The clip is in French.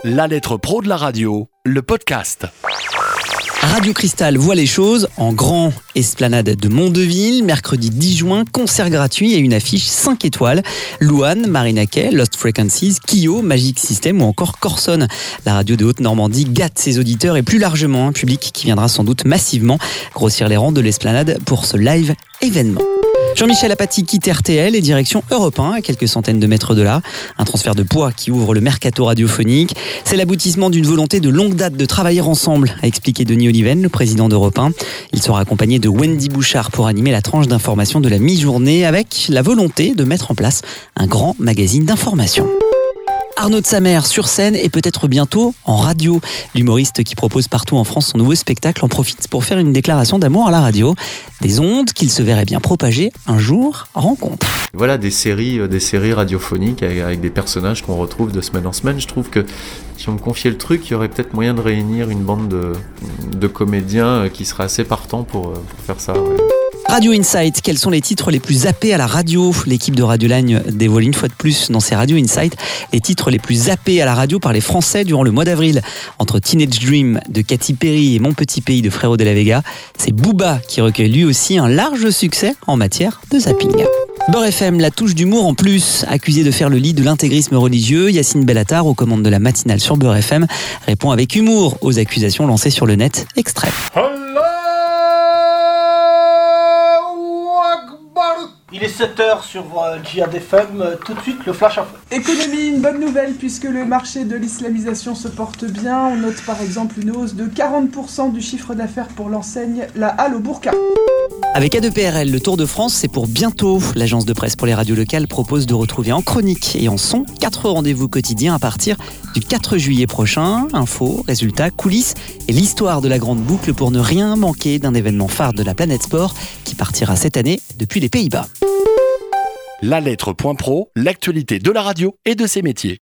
La lettre pro de la radio, le podcast. Radio Cristal voit les choses en grand. Esplanade de Mondeville, mercredi 10 juin, concert gratuit et une affiche 5 étoiles. Louane, Marina Kaye, Lost Frequencies, Kyo, Magic System ou encore Corson. La radio de Haute-Normandie gâte ses auditeurs et plus largement un public qui viendra sans doute massivement grossir les rangs de l'Esplanade pour ce live événement. Jean-Michel Apathy quitte RTL et direction Europe 1, à quelques centaines de mètres de là. Un transfert de poids qui ouvre le mercato radiophonique. C'est l'aboutissement d'une volonté de longue date de travailler ensemble, a expliqué Denis Oliven, le président d'Europe 1. Il sera accompagné de Wendy Bouchard pour animer la tranche d'information de la mi-journée avec la volonté de mettre en place un grand magazine d'information. Arnaud de Samer sur scène et peut-être bientôt en radio. L'humoriste qui propose partout en France son nouveau spectacle en profite pour faire une déclaration d'amour à la radio. Des ondes qu'il se verrait bien propager un jour rencontre. Voilà, des séries radiophoniques avec des personnages qu'on retrouve de semaine en semaine. Je trouve que si on me confiait le truc, il y aurait peut-être moyen de réunir une bande de comédiens qui seraient assez partants pour faire ça. Ouais. Radio Insight, quels sont les titres les plus zappés à la radio ? L'équipe de Radioline dévoile une fois de plus dans ses Radio Insight les titres les plus zappés à la radio par les Français durant le mois d'avril. Entre Teenage Dream de Katy Perry et Mon Petit Pays de Frérot de la Vega, c'est Booba qui recueille lui aussi un large succès en matière de zapping. Beurre FM, la touche d'humour en plus. Accusé de faire le lit de l'intégrisme religieux, Yacine Bellatar, aux commandes de la matinale sur Beurre FM, répond avec humour aux accusations lancées sur le net. Extrait. Il est 7h sur Jihad FM, tout de suite le flash info. Économie, une bonne nouvelle puisque le marché de l'islamisation se porte bien. On note par exemple une hausse de 40% du chiffre d'affaires pour l'enseigne La Halle au Bourka. Avec A2PRL, le Tour de France, c'est pour bientôt. L'agence de presse pour les radios locales propose de retrouver en chronique et en son 4 rendez-vous quotidiens à partir du 4 juillet prochain. Infos, résultats, coulisses et l'histoire de la grande boucle pour ne rien manquer d'un événement phare de la planète sport qui partira cette année depuis les Pays-Bas. La lettre.pro, l'actualité de la radio et de ses métiers.